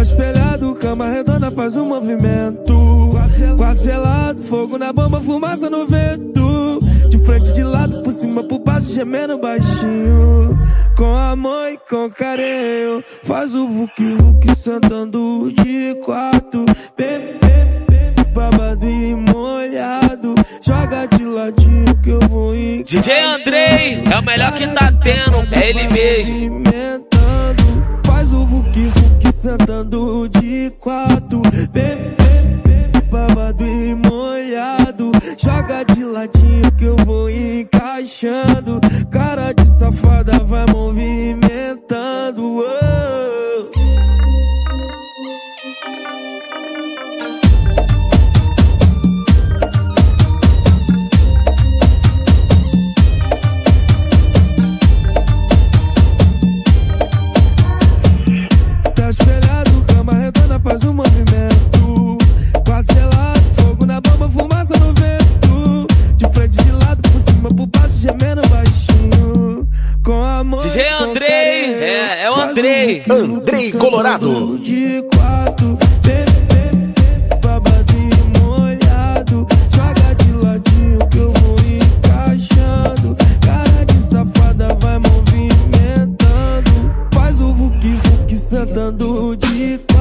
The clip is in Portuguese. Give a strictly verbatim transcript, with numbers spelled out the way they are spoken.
espelhado, cama redonda faz um movimento. Quarto gelado, fogo na bomba, fumaça no vento. De frente, de lado, por cima, por baixo, gemendo baixinho. Com amor e com carinho, faz o vuki vuki sentando de quatro. Bebe, bebe, babado e molhado. Joga de ladinho que eu vou ir. D J Andrei é o melhor que tá tendo, é ele mesmo. Faz o vuki vuki sentando de quatro. Bebe, bebe, babado e molhado. Joga de ladinho que eu vou encaixando. Cara de safada vai movimentando. Oh. Tá espelhado, cama redonda faz um movimento. Quarto gelado, fogo na bomba, fumaça no vento. De frente, de lado, por cima, por baixo, gemendo baixinho. Com amor, D J Andrei, é, é o Andrei. Andrei Colorado. De quatro, bebe, bebe, babado e molhado. Joga de ladinho que eu vou encaixando. Cara de safada vai movimentando. Faz o vuki vuki sentando de quatro.